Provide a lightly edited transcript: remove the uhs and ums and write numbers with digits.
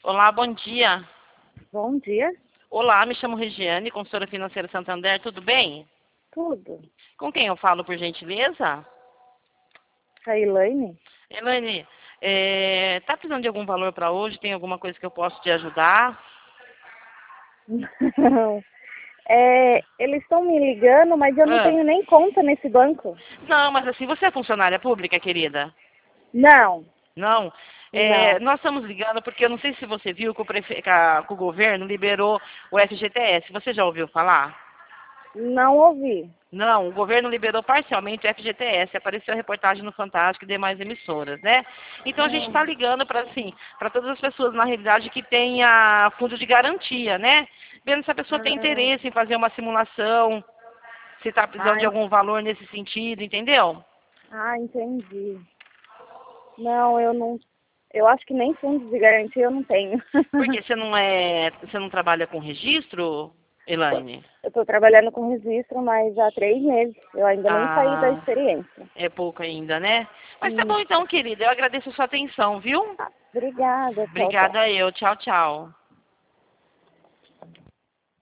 Olá, bom dia. Bom dia. Olá, me chamo Regiane, consultora financeira Santander, tudo bem? Tudo. Com quem eu falo, por gentileza? A Elaine? Elaine, tá precisando de algum valor para hoje? Tem alguma coisa que eu posso te ajudar? Não. Eles estão me ligando, mas eu não Ah, tenho nem conta nesse banco. não, mas assim, você é funcionária pública, querida? Não, Não. não. Nós estamos ligando porque eu não sei se você viu que que o governo liberou o FGTS. Você já ouviu falar? Não ouvi. Não, o governo liberou parcialmente o FGTS, apareceu a reportagem no Fantástico e demais emissoras, né? Então a gente está Hum, ligando para assim, para todas as pessoas na realidade que tenha fundo de garantia, né? Vendo se a pessoa tem hum. interesse em fazer uma simulação, se está precisando de Ai, algum valor nesse sentido, entendeu? entendi. Não, eu não. Eu acho que nem fundo de garantia eu não tenho. Porque você não trabalha com registro, Elaine? Eu estou trabalhando com registro, mas há 3 meses. Eu ainda nem saí da Ah, experiência. é pouco ainda, né? Mas tá bom Isso. então, querida. Eu agradeço a sua atenção, viu? Obrigada. Tchau, tchau. Obrigada eu. Tchau, tchau.